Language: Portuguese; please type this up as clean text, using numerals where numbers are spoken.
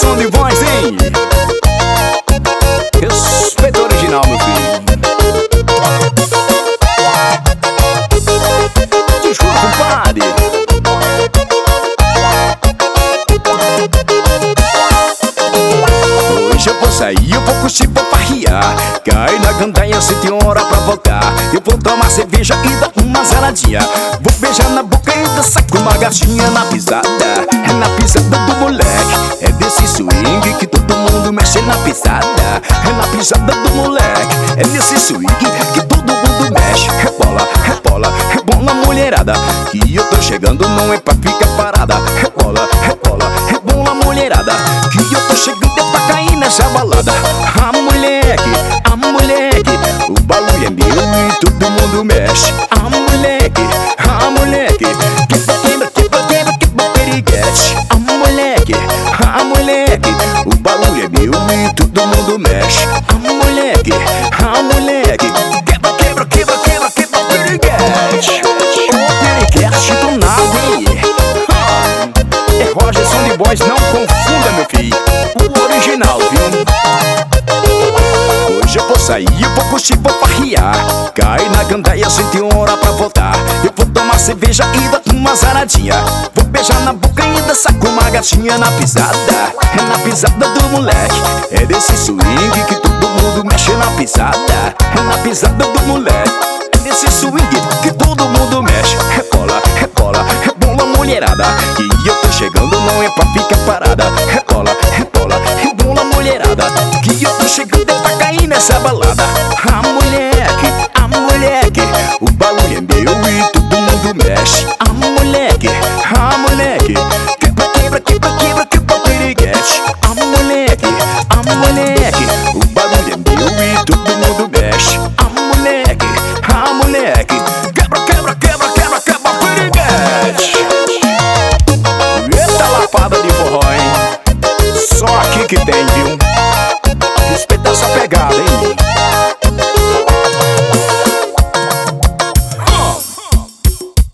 som de voz, hein? Respeito original, meu filho. Te juro, compadre. Hoje eu vou sair, eu vou curtir, vou farriar. Cai na gandaia, se tem hora pra voltar. Eu vou tomar cerveja e dar uma zaradinha. Vou beijar na boca e dançar com uma gatinha na pisada. É na pisada do moleque, é desse swing que todo mundo mexe na pisada. É na pisada do moleque, é nesse swing que todo mundo mexe. Rebola, rebola, rebola mulherada, que eu tô chegando, não é pra ficar parada. Rebola, rebola, rebola mulherada, que eu tô chegando é pra cair nessa balada. A moleque, o barulho é meu e todo mundo mexe. A moleque, quebra, quebra, quebra, quebra, periguete. A moleque, o barulho é meu e todo mundo mexe. A moleque, quebra, quebra, quebra, quebra, quebra, periguete. O periguete do nada, hein? É Roger Sonny Boys, não confunda, meu filho. O original, viu? Hoje eu vou sair, eu vou curtir, vou farriar. Cai na gandaia, sem ter hora pra voltar. Eu vou tomar cerveja e dar uma zaradinha. Vou beijar na boca e dançar com uma gatinha na pisada. É na pisada do moleque, é desse swing que todo mundo mexe na pisada. É na pisada do moleque, é desse swing que todo mundo mexe. Rebola, rebola, rebola mulherada, que eu tô chegando, não é pra ficar parada. Rebola, rebola, rebola mulherada, que eu tô chegando é pra cair nessa balada. A moleque, o barulho é meu e todo mundo mexe. A moleque, quebra, quebra, quebra, quebra, quebra, periguete. A moleque, o barulho é meu e todo mundo mexe. A moleque, quebra, quebra, quebra, quebra, quebra, periguete. Eita lapada de forró, hein? Só aqui que tem, viu? Respeita essa